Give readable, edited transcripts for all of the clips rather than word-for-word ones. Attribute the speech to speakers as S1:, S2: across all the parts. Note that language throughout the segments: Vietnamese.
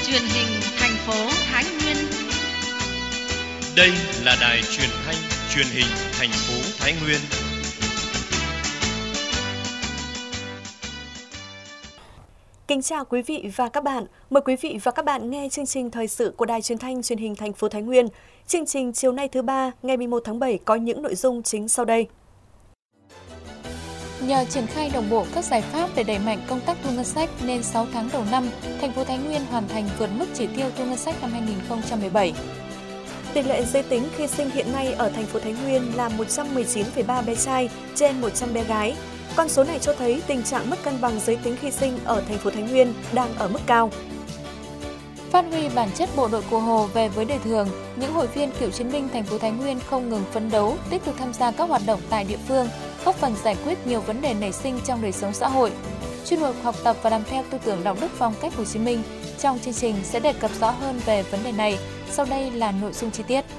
S1: Truyền hình thành phố Thái Nguyên.
S2: Đây là đài truyền thanh truyền hình thành phố Thái Nguyên.
S3: Kính chào quý vị và các bạn. Mời quý vị và các bạn nghe chương trình thời sự của Đài Truyền thanh Truyền hình thành phố Thái Nguyên. Chương trình chiều nay thứ ba, ngày 11 tháng 7 có những nội dung chính sau đây.
S4: Nhờ triển khai đồng bộ các giải pháp để đẩy mạnh công tác thu ngân sách nên 6 tháng đầu năm, thành phố Thái Nguyên hoàn thành vượt mức chỉ tiêu thu ngân sách năm 2017.
S3: Tỷ lệ giới tính khi sinh hiện nay ở thành phố Thái Nguyên là 119,3 bé trai trên 100 bé gái. Con số này cho thấy tình trạng mất cân bằng giới tính khi sinh ở thành phố Thái Nguyên đang ở mức cao.
S4: Phát huy bản chất bộ đội Cụ Hồ về với đời thường, những hội viên cựu chiến binh thành phố Thái Nguyên không ngừng phấn đấu, tích cực tham gia các hoạt động tại địa phương, góp phần giải quyết nhiều vấn đề nảy sinh trong đời sống xã hội. Chuyên mục học tập và làm theo tư tưởng đạo đức phong cách Hồ Chí Minh trong chương trình sẽ đề cập rõ hơn về vấn đề này. Sau đây là nội dung chi tiết.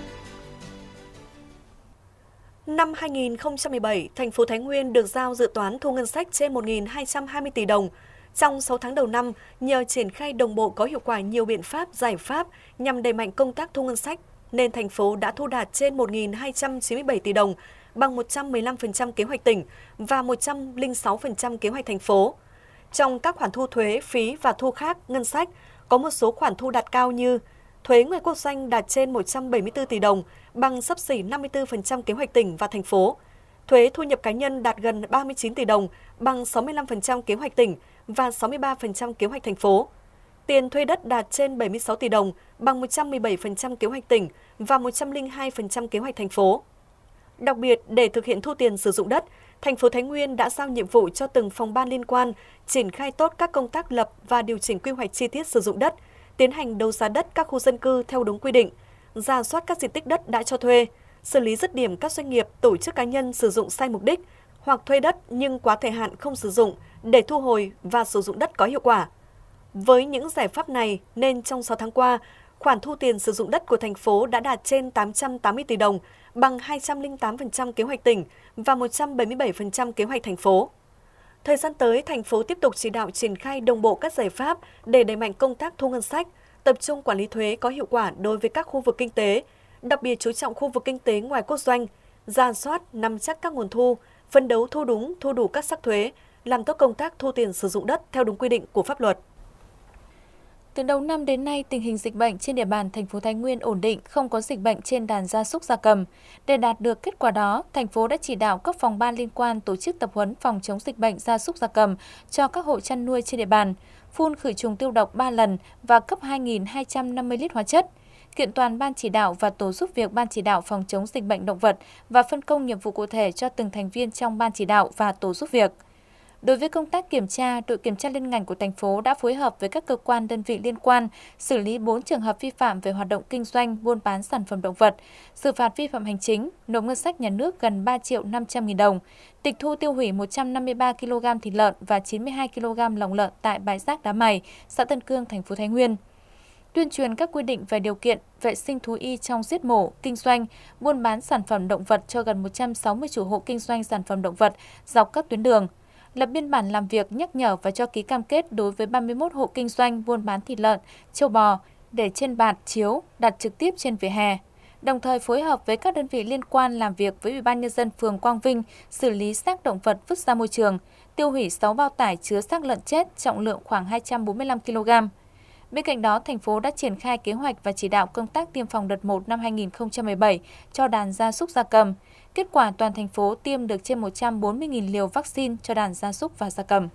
S3: Năm 2017, thành phố Thái Nguyên được giao dự toán thu ngân sách trên 1.220 tỷ đồng. Trong 6 tháng đầu năm, nhờ triển khai đồng bộ có hiệu quả nhiều biện pháp, giải pháp nhằm đẩy mạnh công tác thu ngân sách, nên thành phố đã thu đạt trên 1.297 tỷ đồng, bằng 115% kế hoạch tỉnh và 106% kế hoạch thành phố. Trong các khoản thu thuế, phí và thu khác ngân sách, có một số khoản thu đạt cao như thuế ngoài quốc doanh đạt trên 174 tỷ đồng, bằng xấp xỉ 54% kế hoạch tỉnh và thành phố. Thuế thu nhập cá nhân đạt gần 39 tỷ đồng, bằng 65% kế hoạch tỉnh và 63% kế hoạch thành phố. Tiền thuê đất đạt trên 76 tỷ đồng, bằng 117% kế hoạch tỉnh và 102% kế hoạch thành phố. Đặc biệt, để thực hiện thu tiền sử dụng đất, thành phố Thái Nguyên đã giao nhiệm vụ cho từng phòng ban liên quan triển khai tốt các công tác lập và điều chỉnh quy hoạch chi tiết sử dụng đất, tiến hành đấu giá đất các khu dân cư theo đúng quy định, rà soát các diện tích đất đã cho thuê, xử lý dứt điểm các doanh nghiệp, tổ chức cá nhân sử dụng sai mục đích hoặc thuê đất nhưng quá thời hạn không sử dụng để thu hồi và sử dụng đất có hiệu quả. Với những giải pháp này nên trong 6 tháng qua, khoản thu tiền sử dụng đất của thành phố đã đạt trên 880 tỷ đồng, bằng 208% kế hoạch tỉnh và 177% kế hoạch thành phố. Thời gian tới, thành phố tiếp tục chỉ đạo triển khai đồng bộ các giải pháp để đẩy mạnh công tác thu ngân sách, tập trung quản lý thuế có hiệu quả đối với các khu vực kinh tế, đặc biệt chú trọng khu vực kinh tế ngoài quốc doanh, rà soát, nắm chắc các nguồn thu, phấn đấu thu đúng, thu đủ các sắc thuế, làm tốt công tác thu tiền sử dụng đất theo đúng quy định của pháp luật.
S4: Từ đầu năm đến nay, tình hình dịch bệnh trên địa bàn thành phố Thái Nguyên ổn định, không có dịch bệnh trên đàn gia súc gia cầm. Để đạt được kết quả đó, thành phố đã chỉ đạo các phòng ban liên quan tổ chức tập huấn phòng chống dịch bệnh gia súc gia cầm cho các hộ chăn nuôi trên địa bàn, phun khử trùng tiêu độc 3 lần và cấp 2.250 lít hóa chất. Kiện toàn ban chỉ đạo và tổ giúp việc ban chỉ đạo phòng chống dịch bệnh động vật và phân công nhiệm vụ cụ thể cho từng thành viên trong ban chỉ đạo và tổ giúp việc. Đối với công tác kiểm tra, đội kiểm tra liên ngành của thành phố đã phối hợp với các cơ quan đơn vị liên quan, xử lý 4 trường hợp vi phạm về hoạt động kinh doanh, buôn bán sản phẩm động vật, xử phạt vi phạm hành chính, nộp ngân sách nhà nước gần 3 triệu 500 nghìn đồng, tịch thu tiêu hủy 153 kg thịt lợn và 92 kg lòng lợn tại bãi rác Đá Mày, xã Tân Cương, thành phố Thái Nguyên. Tuyên truyền các quy định về điều kiện vệ sinh thú y trong giết mổ, kinh doanh, buôn bán sản phẩm động vật cho gần 160 chủ hộ kinh doanh sản phẩm động vật dọc các tuyến đường. Lập biên bản làm việc, nhắc nhở và cho ký cam kết đối với 31 hộ kinh doanh buôn bán thịt lợn, trâu bò để trên bạt, chiếu, đặt trực tiếp trên vỉa hè. Đồng thời phối hợp với các đơn vị liên quan làm việc với Ủy ban Nhân dân phường Quang Vinh xử lý xác động vật vứt ra môi trường, tiêu hủy 6 bao tải chứa xác lợn chết trọng lượng khoảng 245 kg. Bên cạnh đó, thành phố đã triển khai kế hoạch và chỉ đạo công tác tiêm phòng đợt 1 năm 2017 cho đàn gia súc gia cầm. Kết quả toàn thành phố tiêm được trên 140.000 liều vaccine cho đàn gia súc và gia cầm.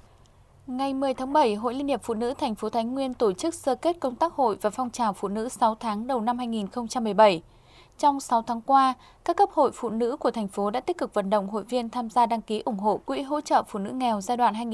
S4: Ngày 10 tháng 7, Hội Liên hiệp Phụ nữ thành phố Thái Nguyên tổ chức sơ kết công tác hội và phong trào phụ nữ 6 tháng đầu năm 2017. Trong 6 tháng qua, các cấp hội phụ nữ của thành phố đã tích cực vận động hội viên tham gia đăng ký ủng hộ Quỹ hỗ trợ phụ nữ nghèo giai đoạn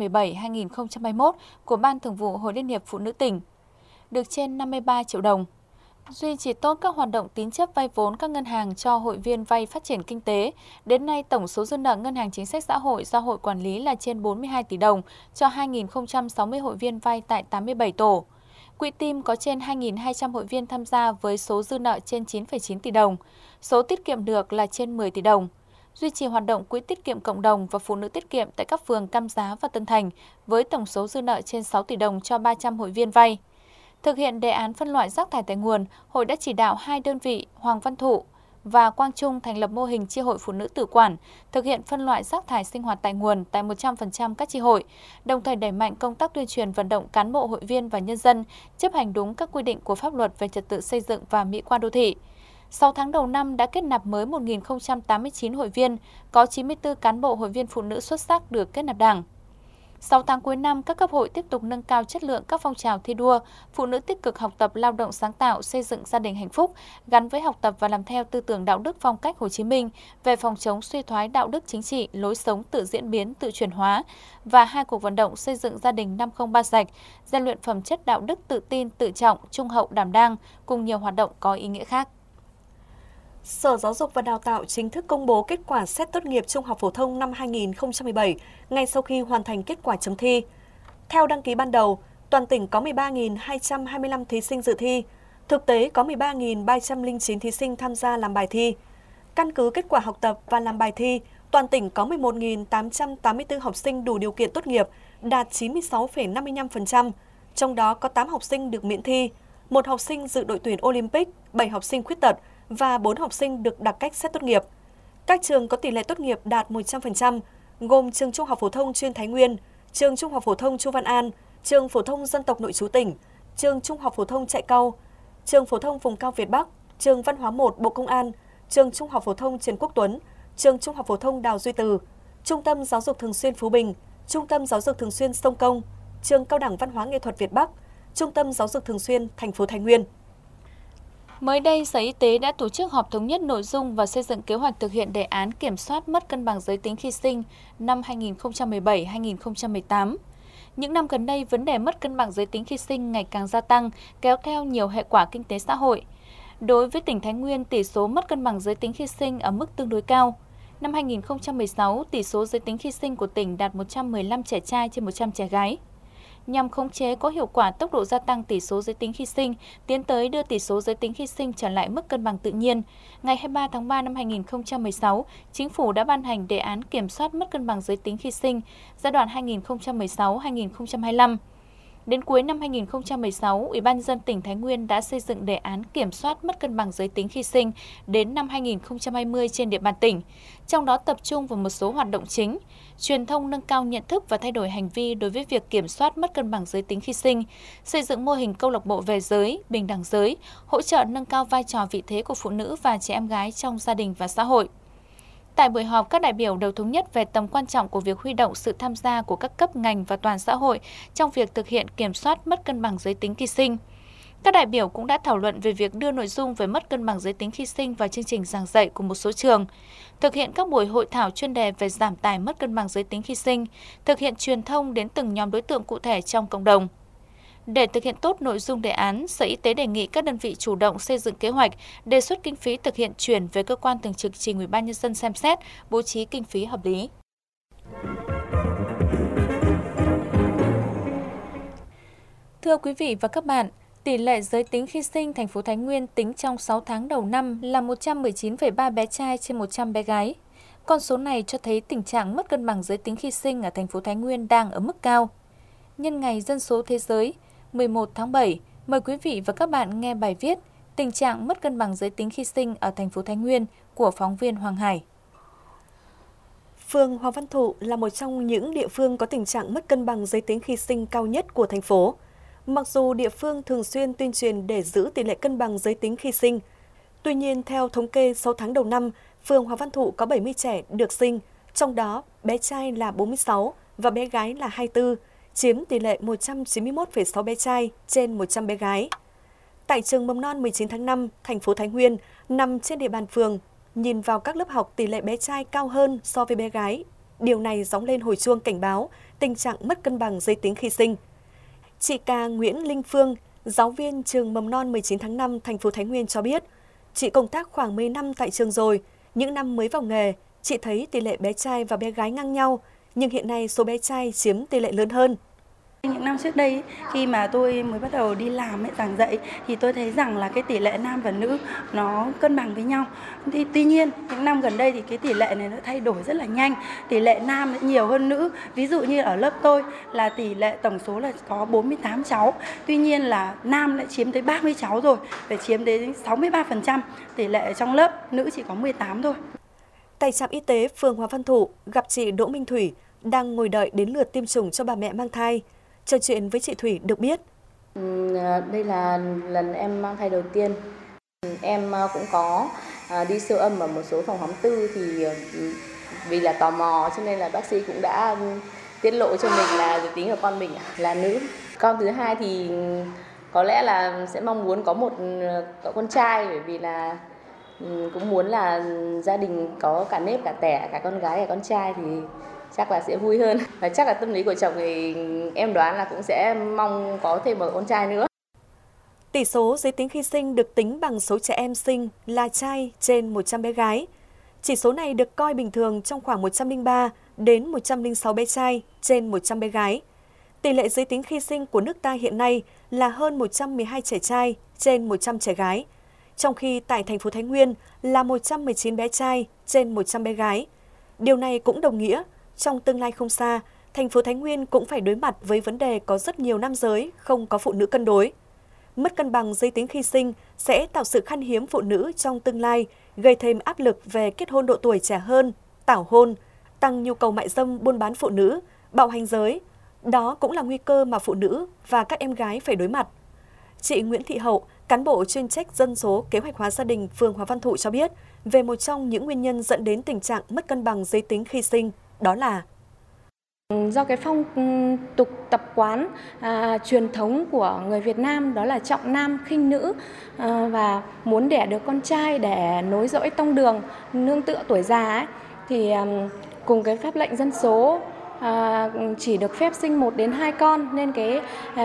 S4: 2017-2021 của Ban Thường vụ Hội Liên hiệp Phụ nữ tỉnh, được trên 53 triệu đồng. Duy trì tốt các hoạt động tín chấp vay vốn các ngân hàng cho hội viên vay phát triển kinh tế. Đến nay, tổng số dư nợ Ngân hàng Chính sách Xã hội do hội quản lý là trên 42 tỷ đồng cho 2.060 hội viên vay tại 87 tổ. Quỹ Tim có trên 2.200 hội viên tham gia với số dư nợ trên 9,9 tỷ đồng. Số tiết kiệm được là trên 10 tỷ đồng. Duy trì hoạt động quỹ tiết kiệm cộng đồng và phụ nữ tiết kiệm tại các phường Cam Giá và Tân Thành với tổng số dư nợ trên 6 tỷ đồng cho 300 hội viên vay. Thực hiện đề án phân loại rác thải tại nguồn, hội đã chỉ đạo 2 đơn vị Hoàng Văn Thụ và Quang Trung thành lập mô hình chi hội phụ nữ tự quản, thực hiện phân loại rác thải sinh hoạt tại nguồn tại 100% các chi hội, đồng thời đẩy mạnh công tác tuyên truyền vận động cán bộ hội viên và nhân dân chấp hành đúng các quy định của pháp luật về trật tự xây dựng và mỹ quan đô thị. 6 tháng đầu năm đã kết nạp mới 1.089 hội viên, có 94 cán bộ hội viên phụ nữ xuất sắc được kết nạp Đảng. 6 tháng cuối năm, các cấp hội tiếp tục nâng cao chất lượng các phong trào thi đua, phụ nữ tích cực học tập lao động sáng tạo, xây dựng gia đình hạnh phúc, gắn với học tập và làm theo tư tưởng đạo đức phong cách Hồ Chí Minh về phòng chống suy thoái đạo đức chính trị, lối sống tự diễn biến, tự chuyển hóa và 2 cuộc vận động xây dựng gia đình 503 sạch, rèn luyện phẩm chất đạo đức tự tin, tự trọng, trung hậu đảm đang, cùng nhiều hoạt động có ý nghĩa khác.
S3: Sở Giáo dục và Đào tạo chính thức công bố kết quả xét tốt nghiệp trung học phổ thông năm 2017 ngay sau khi hoàn thành kết quả chấm thi. Theo đăng ký ban đầu, toàn tỉnh có 13.225 thí sinh dự thi, thực tế có 13.309 thí sinh tham gia làm bài thi. Căn cứ kết quả học tập và làm bài thi, toàn tỉnh có 11.884 học sinh đủ điều kiện tốt nghiệp, đạt 96,55%, trong đó có 8 học sinh được miễn thi, 1 học sinh dự đội tuyển Olympic, 7 học sinh khuyết tật và 4 học sinh được đặc cách xét tốt nghiệp. Các trường có tỷ lệ tốt nghiệp đạt 100%, gồm trường Trung học phổ thông chuyên Thái Nguyên, trường Trung học phổ thông Chu Văn An, trường Phổ thông Dân tộc Nội trú tỉnh, trường Trung học phổ thông Trại Cau, trường Phổ thông Vùng cao Việt Bắc, trường Văn hóa 1 Bộ Công an, trường Trung học phổ thông Trần Quốc Tuấn, trường Trung học phổ thông Đào Duy Từ, Trung tâm Giáo dục Thường xuyên Phú Bình, Trung tâm Giáo dục Thường xuyên Sông Công, trường Cao đẳng Văn hóa Nghệ thuật Việt Bắc, Trung tâm Giáo dục Thường xuyên thành phố Thái Nguyên.
S4: Mới đây, Sở Y tế đã tổ chức họp thống nhất nội dung và xây dựng kế hoạch thực hiện đề án kiểm soát mất cân bằng giới tính khi sinh năm 2017-2018. Những năm gần đây, vấn đề mất cân bằng giới tính khi sinh ngày càng gia tăng, kéo theo nhiều hệ quả kinh tế xã hội. Đối với tỉnh Thái Nguyên, tỷ số mất cân bằng giới tính khi sinh ở mức tương đối cao. Năm 2016, tỷ số giới tính khi sinh của tỉnh đạt 115 trẻ trai trên 100 trẻ gái. Nhằm khống chế có hiệu quả tốc độ gia tăng tỷ số giới tính khi sinh, tiến tới đưa tỷ số giới tính khi sinh trở lại mức cân bằng tự nhiên, ngày 23 tháng 3 năm 2016, Chính phủ đã ban hành đề án kiểm soát mất cân bằng giới tính khi sinh giai đoạn 2016-2025. Đến cuối năm 2016, Ủy ban nhân dân tỉnh Thái Nguyên đã xây dựng đề án kiểm soát mất cân bằng giới tính khi sinh đến năm 2020 trên địa bàn tỉnh, trong đó tập trung vào một số hoạt động chính: truyền thông nâng cao nhận thức và thay đổi hành vi đối với việc kiểm soát mất cân bằng giới tính khi sinh, xây dựng mô hình câu lạc bộ về giới, bình đẳng giới, hỗ trợ nâng cao vai trò vị thế của phụ nữ và trẻ em gái trong gia đình và xã hội. Tại buổi họp, các đại biểu đều thống nhất về tầm quan trọng của việc huy động sự tham gia của các cấp ngành và toàn xã hội trong việc thực hiện kiểm soát mất cân bằng giới tính khi sinh. Các đại biểu cũng đã thảo luận về việc đưa nội dung về mất cân bằng giới tính khi sinh vào chương trình giảng dạy của một số trường, thực hiện các buổi hội thảo chuyên đề về giảm tải mất cân bằng giới tính khi sinh, thực hiện truyền thông đến từng nhóm đối tượng cụ thể trong cộng đồng. Để thực hiện tốt nội dung đề án, Sở Y tế đề nghị các đơn vị chủ động xây dựng kế hoạch, đề xuất kinh phí thực hiện chuyển về cơ quan thường trực trình Ủy ban nhân dân xem xét, bố trí kinh phí hợp lý. Thưa quý vị và các bạn, tỷ lệ giới tính khi sinh thành phố Thái Nguyên tính trong 6 tháng đầu năm là 119,3 bé trai trên 100 bé gái. Con số này cho thấy tình trạng mất cân bằng giới tính khi sinh ở thành phố Thái Nguyên đang ở mức cao. Nhân ngày Dân số Thế giới 11 tháng 7, mời quý vị và các bạn nghe bài viết Tình trạng mất cân bằng giới tính khi sinh ở thành phố Thái Nguyên của phóng viên Hoàng Hải.
S3: Phường Hoàng Văn Thụ là một trong những địa phương có tình trạng mất cân bằng giới tính khi sinh cao nhất của thành phố. Mặc dù địa phương thường xuyên tuyên truyền để giữ tỷ lệ cân bằng giới tính khi sinh, tuy nhiên theo thống kê 6 tháng đầu năm, phường Hoàng Văn Thụ có 70 trẻ được sinh, trong đó bé trai là 46 và bé gái là 24, chiếm tỷ lệ 191,6 bé trai trên 100 bé gái. Tại trường mầm non 19 tháng 5, thành phố Thái Nguyên, nằm trên địa bàn phường, nhìn vào các lớp học tỷ lệ bé trai cao hơn so với bé gái. Điều này gióng lên hồi chuông cảnh báo tình trạng mất cân bằng giới tính khi sinh. Chị Ca Nguyễn Linh Phương, giáo viên trường mầm non 19 tháng 5, thành phố Thái Nguyên cho biết, chị công tác khoảng 10 năm tại trường rồi, những năm mới vào nghề, chị thấy tỷ lệ bé trai và bé gái ngang nhau, nhưng hiện nay số bé trai chiếm tỷ lệ lớn hơn.
S5: Những năm trước đây khi mà tôi mới bắt đầu đi làm giảng dạy thì tôi thấy rằng là cái tỷ lệ nam và nữ nó cân bằng với nhau. Tuy nhiên những năm gần đây thì cái tỷ lệ này nó thay đổi rất là nhanh. Tỷ lệ nam nhiều hơn nữ. Ví dụ như ở lớp tôi là tỷ lệ tổng số là có 48 cháu. Tuy nhiên là nam lại chiếm tới 30 cháu rồi, phải chiếm đến 63%. Tỷ lệ trong lớp nữ chỉ có 18 thôi.
S3: Tại trạm y tế phường Hòa Văn Thụ, gặp chị Đỗ Minh Thủy đang ngồi đợi đến lượt tiêm chủng cho bà mẹ mang thai. Trò chuyện với chị Thủy được biết.
S6: Đây là lần em mang thai đầu tiên. Em cũng có đi siêu âm ở một số phòng khám tư thì vì là tò mò cho nên là bác sĩ cũng đã tiết lộ cho mình là giới tính của con mình là nữ. Con thứ hai thì có lẽ là sẽ mong muốn có một cậu con trai, bởi vì là cũng muốn là gia đình có cả nếp cả tẻ, cả con gái cả con trai thì chắc là sẽ vui hơn. Và chắc là tâm lý của chồng thì em đoán là cũng sẽ mong có thêm một con trai nữa.
S3: Tỷ số giới tính khi sinh được tính bằng số trẻ em sinh là trai trên 100 bé gái. Chỉ số này được coi bình thường trong khoảng 103 đến 106 bé trai trên 100 bé gái. Tỷ lệ giới tính khi sinh của nước ta hiện nay là hơn 112 trẻ trai trên 100 trẻ gái, trong khi tại thành phố Thái Nguyên là 119 bé trai trên 100 bé gái. Điều này cũng đồng nghĩa, trong tương lai không xa, thành phố Thái Nguyên cũng phải đối mặt với vấn đề có rất nhiều nam giới không có phụ nữ cân đối. Mất cân bằng giới tính khi sinh sẽ tạo sự khan hiếm phụ nữ trong tương lai, gây thêm áp lực về kết hôn độ tuổi trẻ hơn, tảo hôn, tăng nhu cầu mại dâm buôn bán phụ nữ, bạo hành giới. Đó cũng là nguy cơ mà phụ nữ và các em gái phải đối mặt. Chị Nguyễn Thị Hậu, cán bộ chuyên trách dân số kế hoạch hóa gia đình phường Hòa Văn Thụ cho biết về một trong những nguyên nhân dẫn đến tình trạng mất cân bằng giới tính khi sinh, đó là
S7: do cái phong tục tập quán truyền thống của người Việt Nam, đó là trọng nam khinh nữ và muốn đẻ được con trai để nối dõi tông đường, nương tựa tuổi già ấy, thì cùng cái pháp lệnh dân số chỉ được phép sinh 1 đến 2 con, nên cái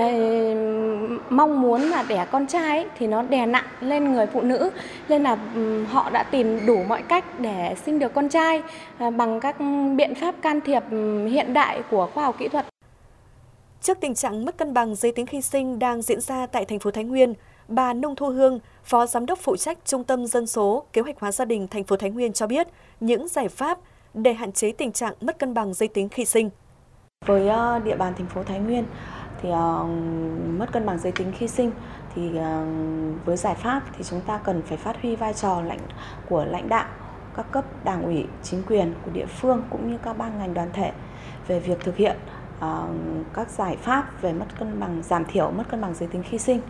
S7: mong muốn là đẻ con trai ấy, thì nó đè nặng lên người phụ nữ, nên là họ đã tìm đủ mọi cách để sinh được con trai bằng các biện pháp can thiệp hiện đại của khoa học kỹ thuật.
S3: Trước tình trạng mất cân bằng giới tính khi sinh đang diễn ra tại thành phố Thái Nguyên, bà Nông Thu Hương, Phó Giám đốc phụ trách Trung tâm Dân số Kế hoạch hóa gia đình thành phố Thái Nguyên cho biết những giải pháp để hạn chế tình trạng mất cân bằng giới tính khi sinh.
S8: Với địa bàn thành phố Thái Nguyên thì mất cân bằng giới tính khi sinh thì với giải pháp thì chúng ta cần phải phát huy vai trò của lãnh đạo các cấp đảng ủy, chính quyền của địa phương cũng như các ban ngành đoàn thể về việc thực hiện các giải pháp về mất cân bằng, giảm thiểu mất cân bằng giới tính khi sinh.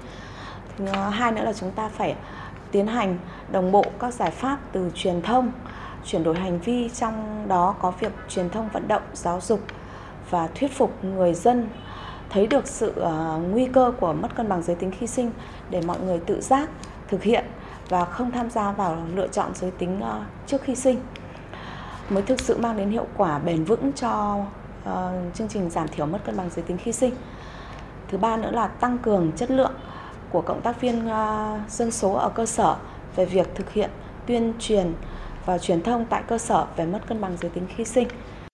S8: Hai nữa là chúng ta phải tiến hành đồng bộ các giải pháp từ truyền thông, chuyển đổi hành vi, trong đó có việc truyền thông vận động, giáo dục và thuyết phục người dân thấy được sự nguy cơ của mất cân bằng giới tính khi sinh để mọi người tự giác thực hiện và không tham gia vào lựa chọn giới tính trước khi sinh, mới thực sự mang đến hiệu quả bền vững cho chương trình giảm thiểu mất cân bằng giới tính khi sinh. Thứ ba nữa là tăng cường chất lượng của cộng tác viên dân số ở cơ sở về việc thực hiện tuyên truyền và truyền thông tại cơ sở về mất cân bằng giới tính khi sinh.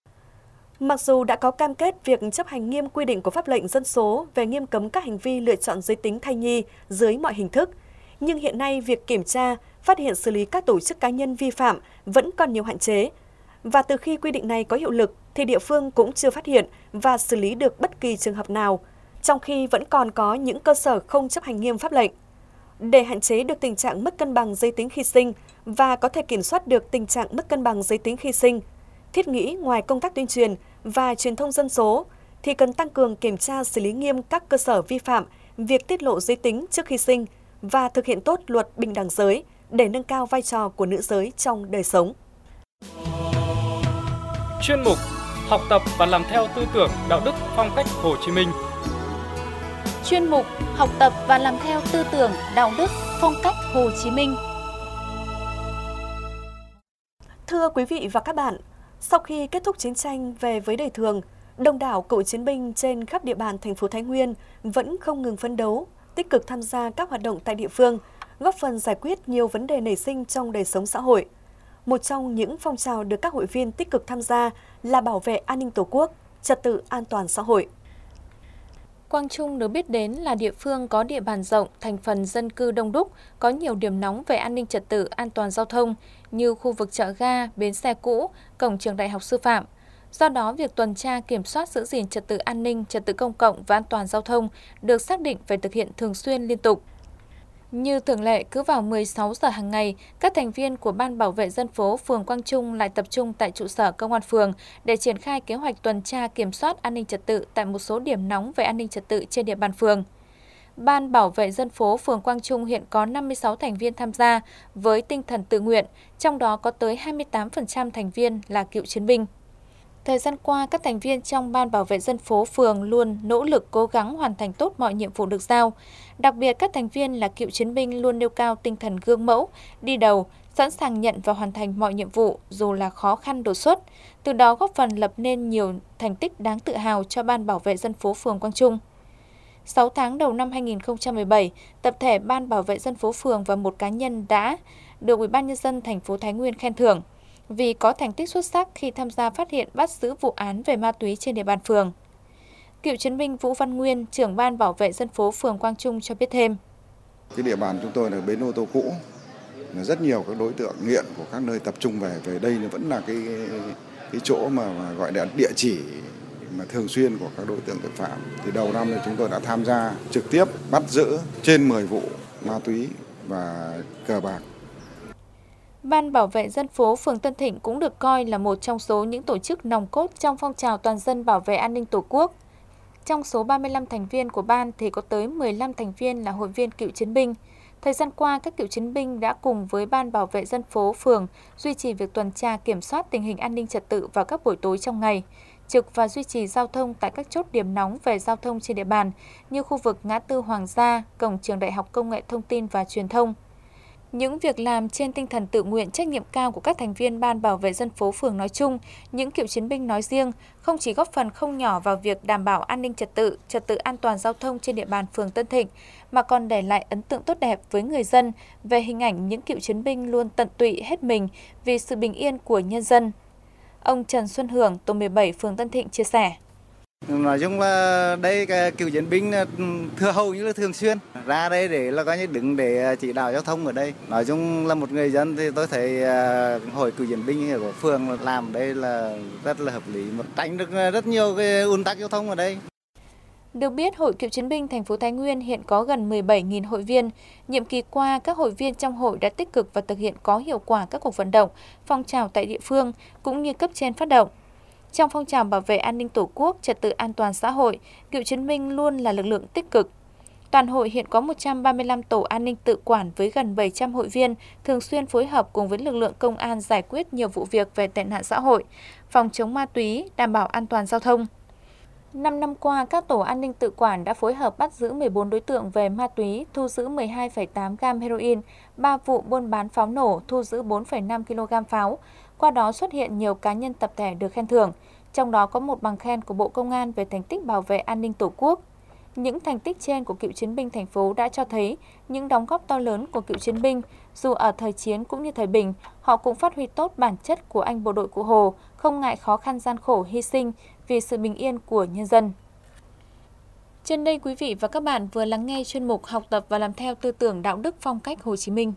S3: Mặc dù đã có cam kết việc chấp hành nghiêm quy định của pháp lệnh dân số về nghiêm cấm các hành vi lựa chọn giới tính thai nhi dưới mọi hình thức, nhưng hiện nay việc kiểm tra, phát hiện xử lý các tổ chức cá nhân vi phạm vẫn còn nhiều hạn chế. Và từ khi quy định này có hiệu lực thì địa phương cũng chưa phát hiện và xử lý được bất kỳ trường hợp nào, trong khi vẫn còn có những cơ sở không chấp hành nghiêm pháp lệnh. Để hạn chế được tình trạng mất cân bằng giới tính khi sinh và có thể kiểm soát được tình trạng mất cân bằng giới tính khi sinh, thiết nghĩ ngoài công tác tuyên truyền và truyền thông dân số thì cần tăng cường kiểm tra xử lý nghiêm các cơ sở vi phạm việc tiết lộ giới tính trước khi sinh và thực hiện tốt luật bình đẳng giới để nâng cao vai trò của nữ giới trong đời sống.
S9: Chuyên mục Học tập và làm theo tư tưởng đạo đức phong cách Hồ Chí Minh.
S4: Chuyên mục Học tập và làm theo tư tưởng đạo đức phong cách Hồ Chí Minh.
S3: Thưa quý vị và các bạn, sau khi kết thúc chiến tranh về với đời thường, đông đảo cựu chiến binh trên khắp địa bàn thành phố Thái Nguyên vẫn không ngừng phấn đấu, tích cực tham gia các hoạt động tại địa phương, góp phần giải quyết nhiều vấn đề nảy sinh trong đời sống xã hội. Một trong những phong trào được các hội viên tích cực tham gia là bảo vệ an ninh Tổ quốc, trật tự an toàn xã hội.
S4: Quang Trung được biết đến là địa phương có địa bàn rộng, thành phần dân cư đông đúc, có nhiều điểm nóng về an ninh trật tự, an toàn giao thông như khu vực chợ ga, bến xe cũ, cổng trường đại học sư phạm. Do đó, việc tuần tra kiểm soát giữ gìn trật tự an ninh, trật tự công cộng và an toàn giao thông được xác định phải thực hiện thường xuyên liên tục. Như thường lệ, cứ vào 16 giờ hàng ngày, các thành viên của Ban Bảo vệ Dân phố phường Quang Trung lại tập trung tại trụ sở công an phường để triển khai kế hoạch tuần tra kiểm soát an ninh trật tự tại một số điểm nóng về an ninh trật tự trên địa bàn phường. Ban Bảo vệ Dân phố phường Quang Trung hiện có 56 thành viên tham gia với tinh thần tự nguyện, trong đó có tới 28% thành viên là cựu chiến binh. Thời gian qua, các thành viên trong Ban Bảo vệ Dân phố phường luôn nỗ lực cố gắng hoàn thành tốt mọi nhiệm vụ được giao. Đặc biệt, các thành viên là cựu chiến binh luôn nêu cao tinh thần gương mẫu, đi đầu, sẵn sàng nhận và hoàn thành mọi nhiệm vụ dù là khó khăn đột xuất, từ đó góp phần lập nên nhiều thành tích đáng tự hào cho Ban Bảo vệ Dân phố phường Quang Trung. 6 tháng đầu năm 2017, tập thể Ban Bảo vệ Dân phố phường và một cá nhân đã được Ủy ban nhân dân thành phố Thái Nguyên khen thưởng vì có thành tích xuất sắc khi tham gia phát hiện bắt giữ vụ án về ma túy trên địa bàn phường. Cựu chiến binh Vũ Văn Nguyên, trưởng Ban Bảo vệ Dân phố phường Quang Trung cho biết thêm.
S10: Cái địa bàn chúng tôi là bến ô tô cũ, là rất nhiều các đối tượng nghiện của các nơi tập trung về đây vẫn là cái chỗ mà gọi là địa chỉ mà thường xuyên của các đối tượng tội phạm. Thì đầu năm thì chúng tôi đã tham gia trực tiếp bắt giữ trên 10 vụ ma túy và cờ bạc.
S4: Ban Bảo vệ Dân phố phường Tân Thịnh cũng được coi là một trong số những tổ chức nòng cốt trong phong trào toàn dân bảo vệ an ninh Tổ quốc. Trong số 35 thành viên của ban thì có tới 15 thành viên là hội viên cựu chiến binh. Thời gian qua, các cựu chiến binh đã cùng với Ban Bảo vệ Dân phố phường duy trì việc tuần tra kiểm soát tình hình an ninh trật tự vào các buổi tối trong ngày, trực và duy trì giao thông tại các chốt điểm nóng về giao thông trên địa bàn như khu vực ngã tư Hoàng Gia, cổng trường Đại học Công nghệ Thông tin và Truyền thông. Những việc làm trên tinh thần tự nguyện trách nhiệm cao của các thành viên Ban Bảo vệ Dân phố phường nói chung, những cựu chiến binh nói riêng không chỉ góp phần không nhỏ vào việc đảm bảo an ninh trật tự an toàn giao thông trên địa bàn phường Tân Thịnh, mà còn để lại ấn tượng tốt đẹp với người dân về hình ảnh những cựu chiến binh luôn tận tụy hết mình vì sự bình yên của nhân dân. Ông Trần Xuân Hưởng, tổ 17 phường Tân Thịnh chia sẻ.
S11: Nói chung là đây cựu chiến binh hầu như là thường xuyên ra đây để là coi như đứng để chỉ đạo giao thông ở đây. Nói chung là một người dân thì tôi thấy hội cựu chiến binh của phường làm đây là rất là hợp lý, mà tránh được rất nhiều cái ùn tắc giao thông ở đây.
S4: Được biết, Hội Cựu chiến binh thành phố Thái Nguyên hiện có gần 17.000 hội viên. Nhiệm kỳ qua, các hội viên trong hội đã tích cực và thực hiện có hiệu quả các cuộc vận động, phong trào tại địa phương cũng như cấp trên phát động. Trong phong trào bảo vệ an ninh Tổ quốc, trật tự an toàn xã hội, cựu chiến binh luôn là lực lượng tích cực. Toàn hội hiện có 135 tổ an ninh tự quản với gần 700 hội viên, thường xuyên phối hợp cùng với lực lượng công an giải quyết nhiều vụ việc về tệ nạn xã hội, phòng chống ma túy, đảm bảo an toàn giao thông. 5 năm qua, các tổ an ninh tự quản đã phối hợp bắt giữ 14 đối tượng về ma túy, thu giữ 12,8 gam heroin, 3 vụ buôn bán pháo nổ, thu giữ 4,5 kg pháo. Qua đó xuất hiện nhiều cá nhân tập thể được khen thưởng, trong đó có một bằng khen của Bộ Công an về thành tích bảo vệ an ninh Tổ quốc. Những thành tích trên của cựu chiến binh thành phố đã cho thấy những đóng góp to lớn của cựu chiến binh, dù ở thời chiến cũng như thời bình, họ cũng phát huy tốt bản chất của anh bộ đội Cụ Hồ, không ngại khó khăn gian khổ hy sinh vì sự bình yên của nhân dân. Trên đây quý vị và các bạn vừa lắng nghe chuyên mục Học tập và làm theo tư tưởng đạo đức phong cách Hồ Chí Minh.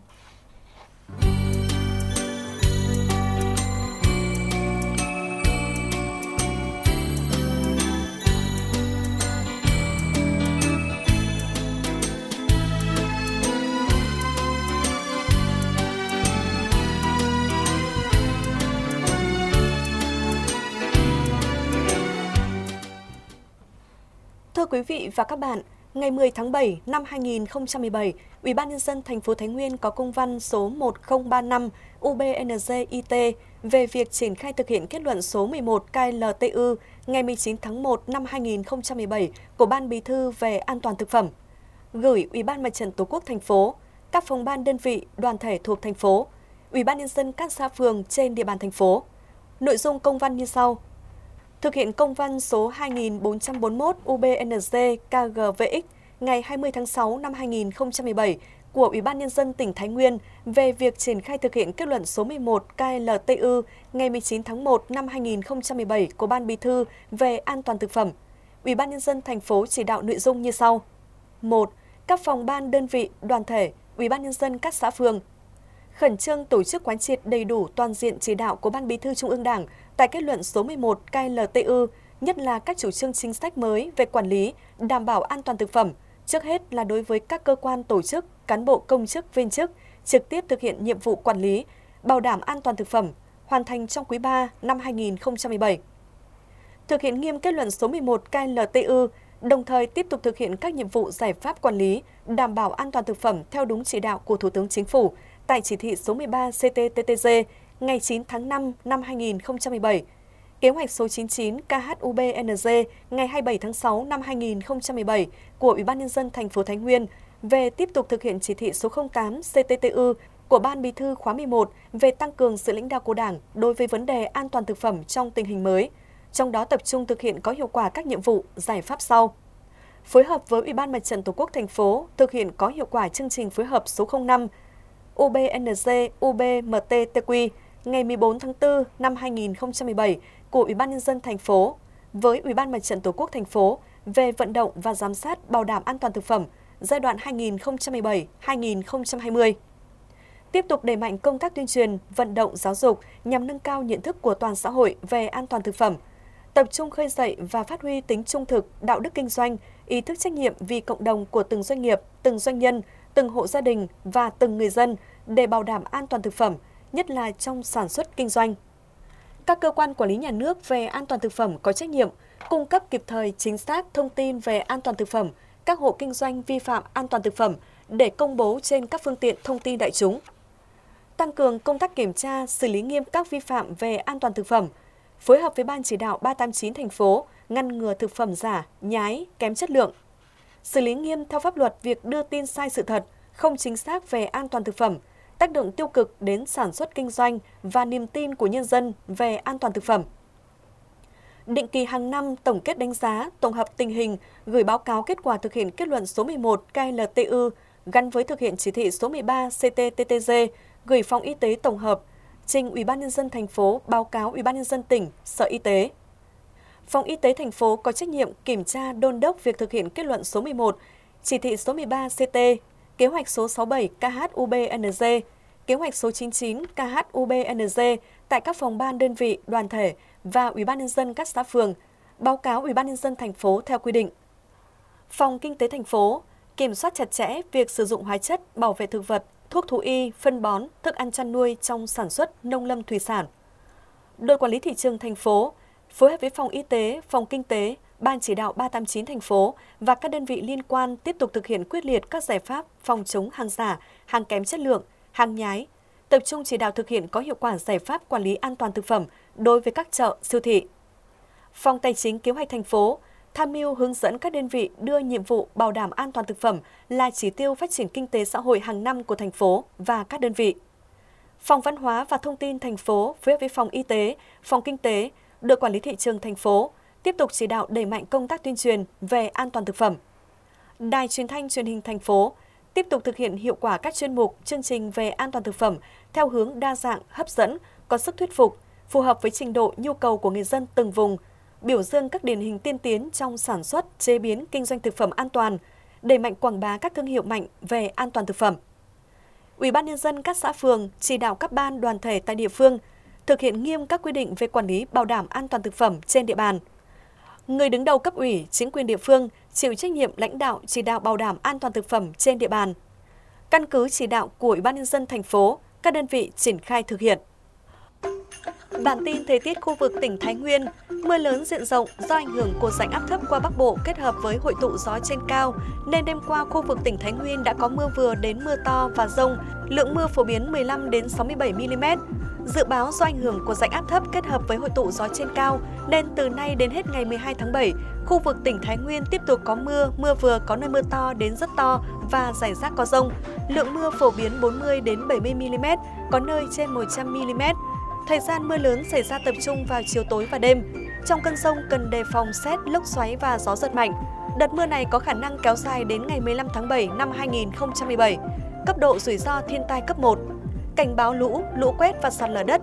S3: Thưa quý vị và các bạn, ngày 10 tháng 7 năm 2017, Ủy ban nhân dân thành phố Thái Nguyên có công văn số 1035 UBNZ-IT về việc triển khai thực hiện kết luận số 11 KLTU ngày 19 tháng 1 năm 2017 của Ban Bí thư về an toàn thực phẩm, gửi Ủy ban Mặt trận Tổ quốc thành phố, các phòng ban đơn vị, đoàn thể thuộc thành phố, Ủy ban nhân dân các xã phường trên địa bàn thành phố. Nội dung công văn như sau: thực hiện công văn số 2441 UBNZ-KGVX ngày 20 tháng 6 năm 2017 của Ủy ban nhân dân tỉnh Thái Nguyên về việc triển khai thực hiện kết luận số 11 KLTU ngày 19 tháng 1 năm 2017 của Ban Bí thư về an toàn thực phẩm, Ủy ban nhân dân thành phố chỉ đạo nội dung như sau: 1. Các phòng ban đơn vị, đoàn thể, Ủy ban nhân dân các xã phường khẩn trương tổ chức quán triệt đầy đủ toàn diện chỉ đạo của Ban Bí thư Trung ương Đảng tại kết luận số 11 KLTU, nhất là các chủ trương chính sách mới về quản lý, đảm bảo an toàn thực phẩm, trước hết là đối với các cơ quan tổ chức, cán bộ công chức, viên chức trực tiếp thực hiện nhiệm vụ quản lý, bảo đảm an toàn thực phẩm, hoàn thành trong quý 3 năm 2017. Thực hiện nghiêm kết luận số 11 KLTU, đồng thời tiếp tục thực hiện các nhiệm vụ giải pháp quản lý, đảm bảo an toàn thực phẩm theo đúng chỉ đạo của Thủ tướng Chính phủ tại chỉ thị số 13 CTTTG ngày 9 tháng 5 năm 2017, kế hoạch số 99 KHUB-NG ngày 27 tháng 6 năm 2017 của Ủy ban nhân dân thành phố Thái Nguyên về tiếp tục thực hiện chỉ thị số 08 CTTU của Ban Bí thư khóa 11 về tăng cường sự lãnh đạo của Đảng đối với vấn đề an toàn thực phẩm trong tình hình mới, trong đó tập trung thực hiện có hiệu quả các nhiệm vụ, giải pháp sau. Phối hợp với Ủy ban Mặt trận Tổ quốc thành phố thực hiện có hiệu quả chương trình phối hợp số 05 UBNG UBMTTQ ngày 14 tháng 4 năm 2017 của Ủy ban nhân dân thành phố với Ủy ban Mặt trận Tổ quốc thành phố về vận động và giám sát bảo đảm an toàn thực phẩm giai đoạn 2017-2020. Tiếp tục đẩy mạnh công tác tuyên truyền, vận động giáo dục nhằm nâng cao nhận thức của toàn xã hội về an toàn thực phẩm, tập trung khơi dậy và phát huy tính trung thực, đạo đức kinh doanh, ý thức trách nhiệm vì cộng đồng của từng doanh nghiệp, từng doanh nhân, từng hộ gia đình và từng người dân để bảo đảm an toàn thực phẩm, nhất là trong sản xuất kinh doanh. Các cơ quan quản lý nhà nước về an toàn thực phẩm có trách nhiệm cung cấp kịp thời chính xác thông tin về an toàn thực phẩm, các hộ kinh doanh vi phạm an toàn thực phẩm để công bố trên các phương tiện thông tin đại chúng. Tăng cường công tác kiểm tra, xử lý nghiêm các vi phạm về an toàn thực phẩm, phối hợp với Ban chỉ đạo 389 thành phố ngăn ngừa thực phẩm giả, nhái, kém chất lượng. Xử lý nghiêm theo pháp luật việc đưa tin sai sự thật, không chính xác về an toàn thực phẩm, tác động tiêu cực đến sản xuất kinh doanh và niềm tin của nhân dân về an toàn thực phẩm. Định kỳ hàng năm tổng kết đánh giá, tổng hợp tình hình, gửi báo cáo kết quả thực hiện kết luận số 11 KLTU gắn với thực hiện chỉ thị số 13 CTTTG, gửi Phòng Y tế tổng hợp, trình Ủy ban nhân dân thành phố báo cáo Ủy ban nhân dân tỉnh, Sở Y tế. Phòng Y tế thành phố có trách nhiệm kiểm tra đôn đốc việc thực hiện kết luận số 11, chỉ thị số 13 CT, kế hoạch số 67 KHUB-NG, kế hoạch số 99 KHUB-NG tại các phòng ban đơn vị, đoàn thể và Ủy ban nhân dân các xã phường, báo cáo Ủy ban nhân dân thành phố theo quy định. Phòng Kinh tế thành phố kiểm soát chặt chẽ việc sử dụng hóa chất, bảo vệ thực vật, thuốc thú y, phân bón, thức ăn chăn nuôi trong sản xuất nông lâm thủy sản. Đội quản lý thị trường thành phố phối hợp với Phòng Y tế, Phòng Kinh tế, Ban chỉ đạo 389 thành phố và các đơn vị liên quan tiếp tục thực hiện quyết liệt các giải pháp phòng chống hàng giả, hàng kém chất lượng, hàng nhái, tập trung chỉ đạo thực hiện có hiệu quả giải pháp quản lý an toàn thực phẩm đối với các chợ, siêu thị. Phòng Tài chính Kế hoạch thành phố tham mưu hướng dẫn các đơn vị đưa nhiệm vụ bảo đảm an toàn thực phẩm là chỉ tiêu phát triển kinh tế xã hội hàng năm của thành phố và các đơn vị. Phòng Văn hóa và Thông tin thành phố phối hợp với Phòng Y tế, Phòng Kinh tế, đội quản lý thị trường thành phố tiếp tục chỉ đạo đẩy mạnh công tác tuyên truyền về an toàn thực phẩm. Đài Truyền thanh Truyền hình thành phố tiếp tục thực hiện hiệu quả các chuyên mục, chương trình về an toàn thực phẩm theo hướng đa dạng, hấp dẫn, có sức thuyết phục, phù hợp với trình độ nhu cầu của người dân từng vùng, biểu dương các điển hình tiên tiến trong sản xuất, chế biến, kinh doanh thực phẩm an toàn, đẩy mạnh quảng bá các thương hiệu mạnh về an toàn thực phẩm. Ủy ban nhân dân các xã phường chỉ đạo các ban đoàn thể tại địa phương thực hiện nghiêm các quy định về quản lý bảo đảm an toàn thực phẩm trên địa bàn. Người đứng đầu cấp ủy, chính quyền địa phương chịu trách nhiệm lãnh đạo chỉ đạo bảo đảm an toàn thực phẩm trên địa bàn. Căn cứ chỉ đạo của Ủy ban nhân dân thành phố, các đơn vị triển khai thực hiện. Bản tin thời tiết khu vực tỉnh Thái Nguyên, mưa lớn diện rộng do ảnh hưởng của rãnh áp thấp qua Bắc Bộ kết hợp với hội tụ gió trên cao, nên đêm qua khu vực tỉnh Thái Nguyên đã có mưa vừa đến mưa to và dông, lượng mưa phổ biến 15 đến 67 mm. Dự báo do ảnh hưởng của rãnh áp thấp kết hợp với hội tụ gió trên cao, nên từ nay đến hết ngày 12 tháng 7, khu vực tỉnh Thái Nguyên tiếp tục có mưa, mưa vừa có nơi mưa to đến rất to và rải rác có dông. Lượng mưa phổ biến 40 đến 70 mm, có nơi trên 100 mm. Thời gian mưa lớn xảy ra tập trung vào chiều tối và đêm. Trong cơn dông cần đề phòng sét, lốc xoáy và gió giật mạnh. Đợt mưa này có khả năng kéo dài đến ngày 15 tháng 7 năm 2017. Cấp độ rủi ro thiên tai cấp 1. Cảnh báo lũ, lũ quét và sạt lở đất.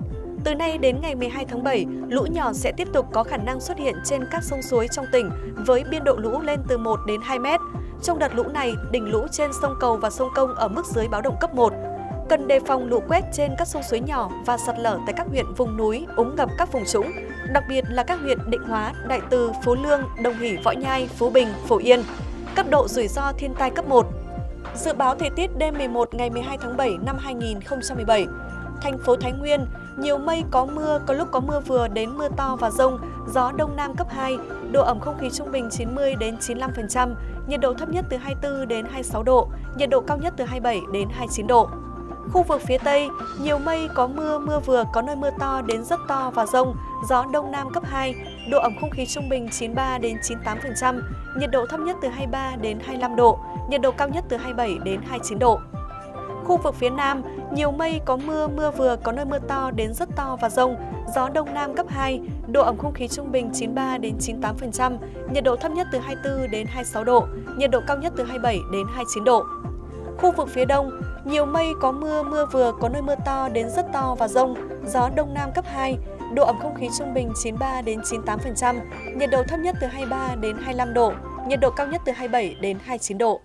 S3: Từ nay đến ngày 12 tháng 7, lũ nhỏ sẽ tiếp tục có khả năng xuất hiện trên các sông suối trong tỉnh với biên độ lũ lên từ 1 đến 2 mét. Trong đợt lũ này, đỉnh lũ trên sông Cầu và sông Công ở mức dưới báo động cấp 1. Cần đề phòng lũ quét trên các sông suối nhỏ và sạt lở tại các huyện vùng núi, úng ngập các vùng trũng, đặc biệt là các huyện Định Hóa, Đại Từ, Phú Lương, Đồng Hỷ, Võ Nhai, Phú Bình, Phổ Yên. Cấp độ rủi ro thiên tai cấp 1. Dự báo thời tiết đêm 11 ngày 12 tháng 7 năm 2017. Thành phố Thái Nguyên, nhiều mây có mưa, có lúc có mưa vừa đến mưa to và dông, gió đông nam cấp 2, độ ẩm không khí trung bình 90 đến 95%, nhiệt độ thấp nhất từ 24 đến 26 độ, nhiệt độ cao nhất từ 27 đến 29 độ. Khu vực phía Tây, nhiều mây có mưa, mưa vừa, có nơi mưa to đến rất to và dông, gió đông nam cấp 2, độ ẩm không khí trung bình 93 đến 98%, nhiệt độ thấp nhất từ 23 đến 25 độ, nhiệt độ cao nhất từ 27 đến 29 độ. Khu vực phía Nam, nhiều mây có mưa, mưa vừa, có nơi mưa to đến rất to và dông, gió đông nam cấp 2, độ ẩm không khí trung bình 93 đến 98%, nhiệt độ thấp nhất từ 24 đến 26 độ, nhiệt độ cao nhất từ 27 đến 29 độ. Khu vực phía Đông, nhiều mây có mưa, mưa vừa, có nơi mưa to đến rất to và dông, gió đông nam cấp 2, độ ẩm không khí trung bình 93 đến 98%, nhiệt độ thấp nhất từ 23 đến 25 độ, nhiệt độ cao nhất từ 27 đến 29 độ.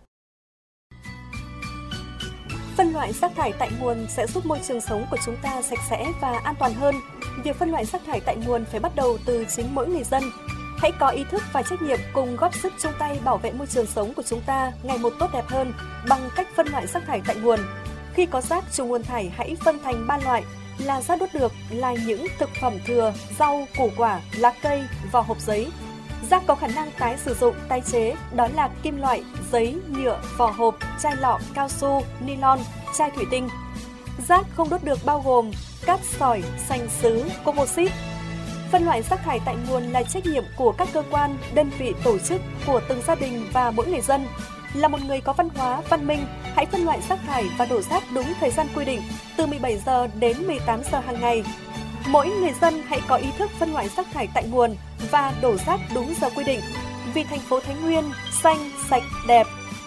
S3: Phân loại rác thải tại nguồn sẽ giúp môi trường sống của chúng ta sạch sẽ và an toàn hơn. Việc phân loại rác thải tại nguồn phải bắt đầu từ chính mỗi người dân. Hãy có ý thức và trách nhiệm cùng góp sức chung tay bảo vệ môi trường sống của chúng ta ngày một tốt đẹp hơn bằng cách phân loại rác thải tại nguồn. Khi có rác trùng nguồn thải hãy phân thành 3 loại là rác đốt được là những thực phẩm thừa, rau, củ quả, lá cây, vỏ hộp giấy. Rác có khả năng tái sử dụng, tái chế đó là kim loại, giấy, nhựa, vỏ hộp, chai lọ, cao su, nylon, chai thủy tinh. Rác không đốt được bao gồm cát sỏi, sành sứ, composite. Phân loại rác thải tại nguồn là trách nhiệm của các cơ quan, đơn vị, tổ chức, của từng gia đình và mỗi người dân. Là một người có văn hóa, văn minh, hãy phân loại rác thải và đổ rác đúng thời gian quy định, từ 17 giờ đến 18 giờ hàng ngày. Mỗi người dân hãy có ý thức phân loại rác thải tại nguồn và đổ rác đúng giờ quy định. Vì thành phố Thái Nguyên xanh, sạch, đẹp.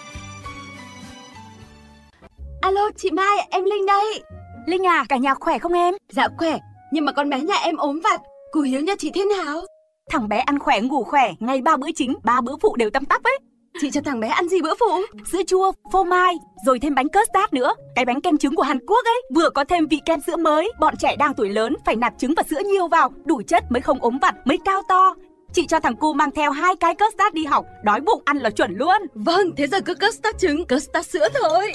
S12: Alo, chị Mai, em Linh đây. Linh à, cả nhà khỏe không em? Dạ khỏe, nhưng mà con bé nhà em ốm vặt. Cô Hiếu nhà chị thế nào? Thằng bé ăn khỏe, ngủ khỏe, ngày 3 bữa chính, 3 bữa phụ đều tăm tắp ấy. Chị cho thằng bé ăn gì bữa phụ? Sữa chua, phô mai, rồi thêm bánh custard nữa. Cái bánh kem trứng của Hàn Quốc ấy, vừa có thêm vị kem sữa mới. Bọn trẻ đang tuổi lớn phải nạp trứng và sữa nhiều vào, đủ chất mới không ốm vặt, mới cao to. Chị cho thằng cu mang theo 2 cái custard đi học, đói bụng ăn là chuẩn luôn. Vâng, thế giờ cứ custard trứng, custard sữa thôi.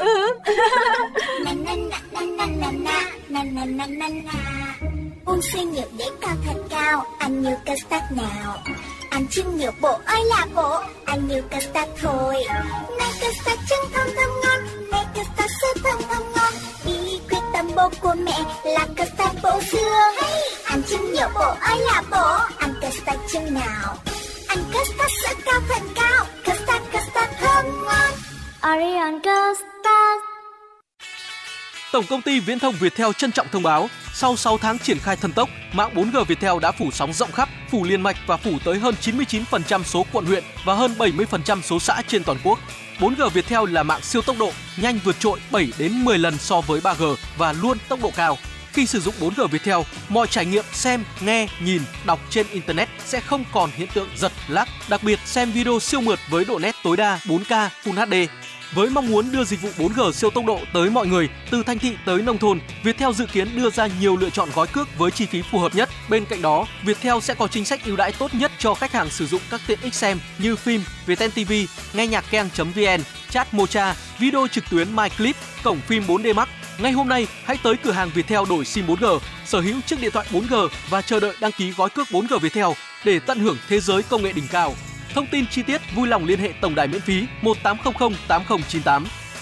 S13: Uống xuyên nhiều để cao thật cao, ăn nhiều custard nào. Ăn chưng nhiều bộ ơi là bộ, ăn nhiều custard thôi. Này custard trứng thơm thơm ngon, này custard sữa thơm thơm ngon. Bí quyết tâm bột của mẹ là custard bổ dương. Hey, ăn chưng nhiều bộ ơi là bộ, ăn custard trứng nào. Ăn custard sữa cao thật cao, custard thơm ngon. Orion custard.
S14: Tổng công ty Viễn thông Viettel trân trọng thông báo, sau 6 tháng triển khai thần tốc, mạng 4G Viettel đã phủ sóng rộng khắp, phủ liên mạch và phủ tới hơn 99% số quận huyện và hơn 70% số xã trên toàn quốc. 4G Viettel là mạng siêu tốc độ, nhanh vượt trội 7 đến 10 lần so với 3G và luôn tốc độ cao. Khi sử dụng 4G Viettel, mọi trải nghiệm xem, nghe, nhìn, đọc trên Internet sẽ không còn hiện tượng giật, lag, đặc biệt xem video siêu mượt với độ nét tối đa 4K Full HD. Với mong muốn đưa dịch vụ 4G siêu tốc độ tới mọi người, từ thành thị tới nông thôn, Viettel dự kiến đưa ra nhiều lựa chọn gói cước với chi phí phù hợp nhất. Bên cạnh đó, Viettel sẽ có chính sách ưu đãi tốt nhất cho khách hàng sử dụng các tiện ích xem như phim, Viettel TV, nghe nhạc keng.vn, chat Mocha, video trực tuyến MyClip, cổng phim 4D Max. Ngay hôm nay, hãy tới cửa hàng Viettel đổi SIM 4G, sở hữu chiếc điện thoại 4G và chờ đợi đăng ký gói cước 4G Viettel để tận hưởng thế giới công nghệ đỉnh cao. Thông tin chi tiết vui lòng liên hệ tổng đài miễn phí 1800 8098.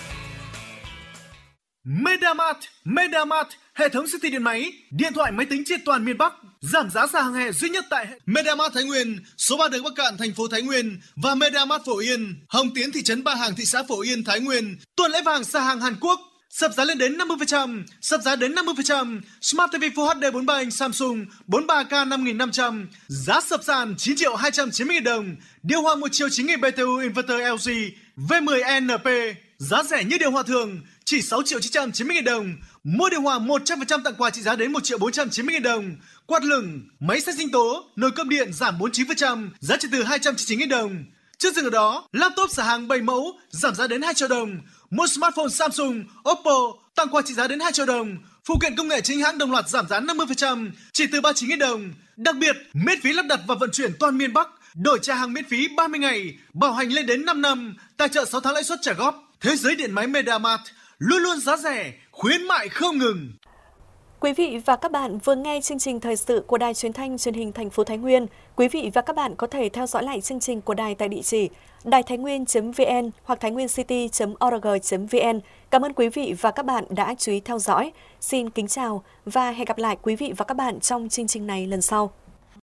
S15: MediaMart, hệ thống siêu thị điện máy, điện thoại máy tính trên toàn miền Bắc, giảm giá sàn hàng hè duy nhất tại MediaMart Thái Nguyên, số 3 đường Bắc Cạn, thành phố Thái Nguyên và MediaMart Phổ Yên, Hồng Tiến, thị trấn Ba Hàng, thị xã Phổ Yên, Thái Nguyên. Tuần lễ vàng sàn hàng Hàn Quốc, sập giá lên đến 50%, sập giá đến 50%. Smart TV Full HD 43 inch Samsung 43K 5500, giá sập sàn 9.290.000 đồng. Điều hòa 1 triệu 9.000 BTU inverter LG V10 NP, giá rẻ như điều hòa thường chỉ 6.990.000 đồng. Mua điều hòa 100% tặng quà trị giá đến 1.490.000 đồng. Quạt lửng, máy xay sinh tố, nồi cơm điện giảm 49%, giá chỉ từ 299.000 đồng. Chưa dừng ở đó, laptop xả hàng 7 mẫu giảm giá đến 2 triệu đồng. Mua smartphone Samsung, Oppo tặng quà trị giá đến 2 triệu đồng. Phụ kiện công nghệ chính hãng đồng loạt giảm giá 50%, chỉ từ 39.000 đồng. Đặc biệt, miễn phí lắp đặt và vận chuyển toàn miền Bắc. Đổi trả hàng miễn phí 30 ngày, bảo hành lên đến 5 năm, tài trợ 6 tháng lãi suất trả góp. Thế giới điện máy MediaMart luôn luôn giá rẻ, khuyến mại không ngừng.
S3: Quý vị và các bạn vừa nghe chương trình thời sự của Đài Truyền thanh Truyền hình thành phố Thái Nguyên. Quý vị và các bạn có thể theo dõi lại chương trình của đài tại địa chỉ đàithainnguyên.vn hoặc thainwiencity.org.vn. Cảm ơn quý vị và các bạn đã chú ý theo dõi. Xin kính chào và hẹn gặp lại quý vị và các bạn trong chương trình này lần sau.